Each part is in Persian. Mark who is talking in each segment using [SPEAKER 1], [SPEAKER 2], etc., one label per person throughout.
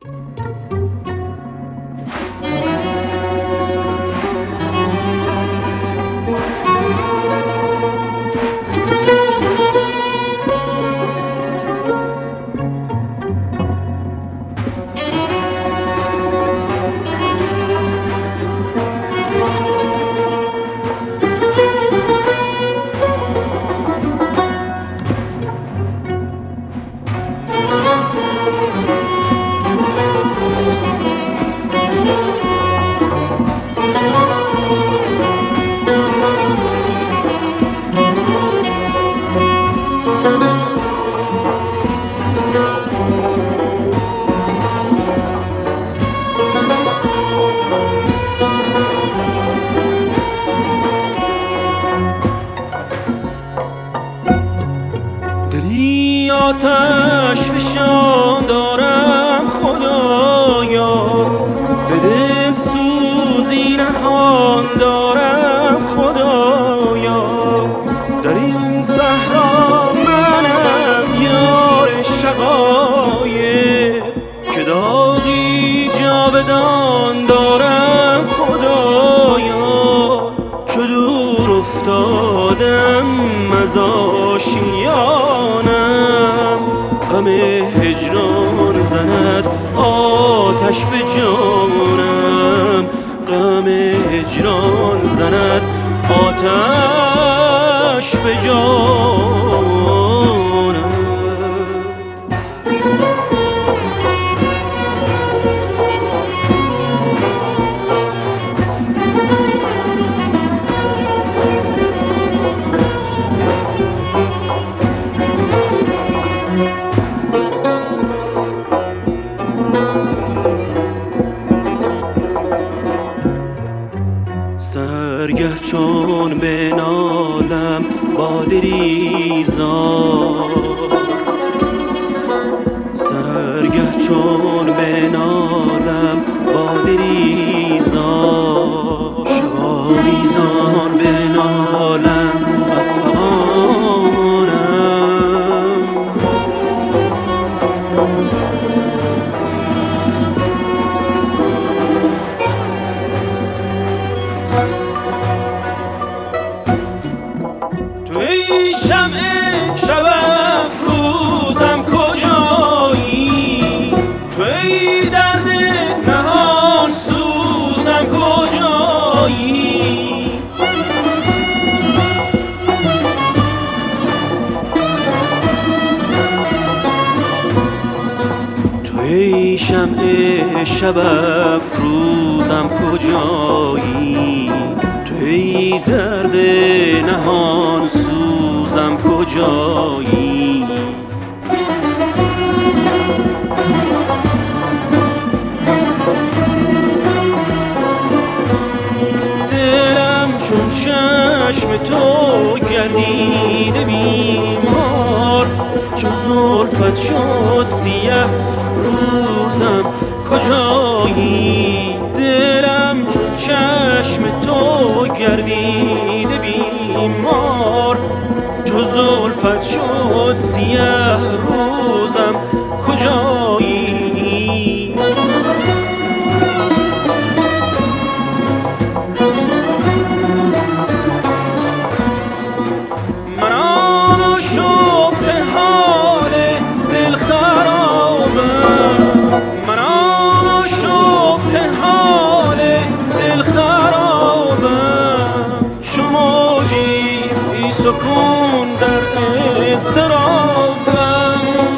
[SPEAKER 1] آتش فشان دارم خدایا، به دل سوزی نهان دارم خدایا. در این صحرا منم یار شقایق، که داغی جاودان دارم خدایا. چو دور افتادم از آشیانم، غم هجران زند آتش به جانم. غم هجران زند آتش به جانم. سرگه چون بنالم با دریزا، سرگه چون بنالم با دریزا. شباویزان بنالم از فغانم. توی شمع شب افروزم کجایی، توی درد نهان سوزم کجایی. توی شمع شب افروزم کجایی، توی درد نهان سوزم کجایی. دلم چون چشم تو گردیده بیمار، چون زلفت شد سیه روزم کجایی. دلم چون چشم تو گردیده بیمار، چو زلفت شد سیه روزم کجایی. من آشفته حال دل خرابم، من آشفته حال دل خرابم. شما بی سکون در اضطرابم.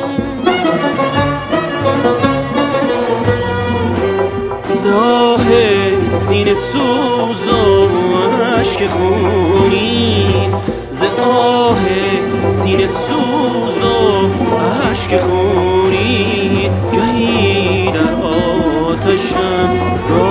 [SPEAKER 1] زاه سینه سوز و اشک خونین، ز آه سینه سوز و اشک خونین. گهی در آتشم